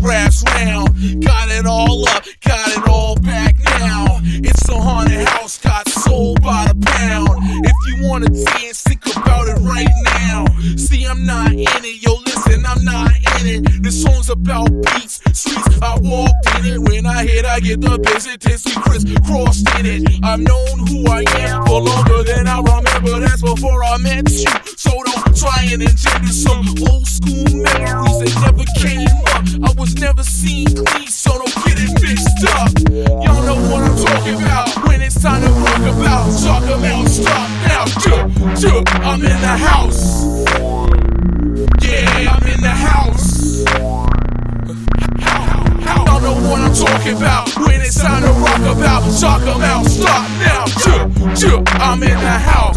raps round. Got it all up, got it all back now. It's a haunted house, got sold by the pound. If you wanna dance, think about it right now. See, I'm not in it, yo, listen, I'm not in it. This song's about beats, streets, I walked in it. When I hit, I get the business, we crisscrossed in it. I've known who I am for longer than I remember. That's before I met you, so don't try and engender some old school memories that never came up. I was never seen clean, so don't get it mixed up. Y'all know what I'm talking about when it's time to rock about. Talk about, stop now, I'm in the house. Yeah, I'm in the house. Y'all know what I'm talking about when it's time to rock about. Talk about, stop now, I'm in the house.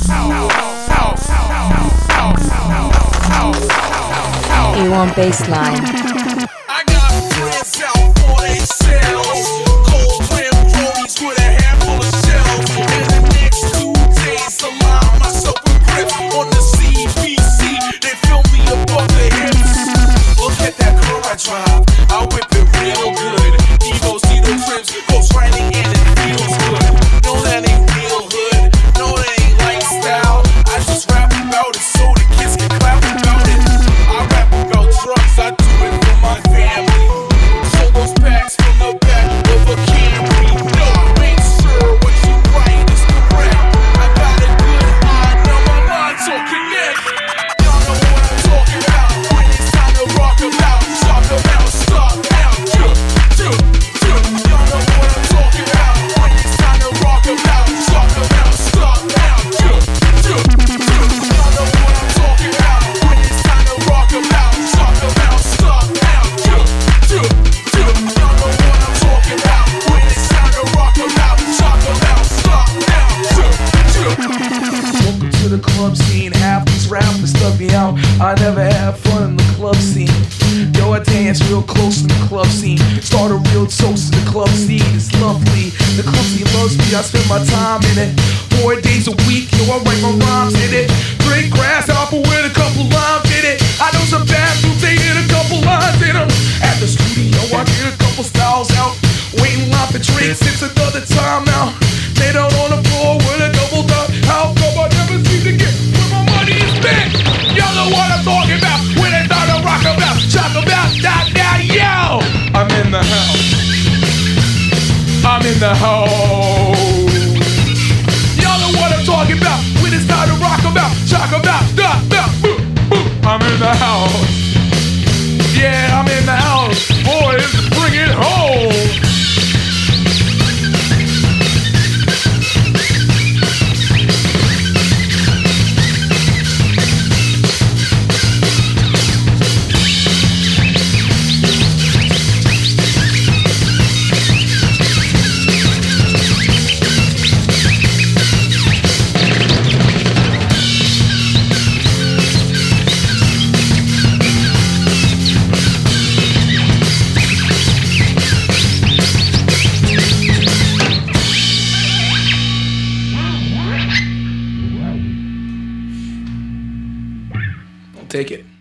A1 Bassline. I got friends out for they selves. Cold clam brodies with a handful of shells. In the next 2 days, align myself with grip on the CBC. They fill me above the hips. Look at that car I drive, I whip it real good. Evo, see those trips, goes riding and it feels good. No, that ain't real hood, no, that ain't lifestyle. I just rap about it so the kids can clap about it. I rap about drugs, I do it for my family. Show those packs from the back of a Camry. No, make sure what you write is correct. I got a good eye, now my mind's so connect. Y'all know what I'm talking about when it's time to rock about. Talk about, stop now, y'all know what I'm talking about when it's time to rock about. Talk about, stop now, y'all know what I'm talking about when it's time to rock about. Talk about, stop now, y'all know what I'm talking about when it's time to rock about. Talk about, stop now, Welcome to the club scene. Half these rappers stuck me out. I never had fun in the club scene. Yo, I dance real close in the club scene. Start a real toast to the club scene. It's lovely. The club scene loves me. I spend my time in it. 4 days a week. Yo, I write my rhymes in it. Drink grass apple with a couple limes in it. I know some bathrooms, they hit a couple lines in them. At the studio, I get a couple styles out. Waiting line for drinks. It's another time now. Lay down on the floor with a double dot. How come I never seem to get where my money is spent? Y'all know what I'm talking about when it's time to rock about. Talk about that now, yo! I'm in the house. I'm in the house. Y'all know what I'm talking about when it's time to rock about. Talk about that now, I'm in the house. Yeah, I'm in the house. Boys, bring it home. Take it.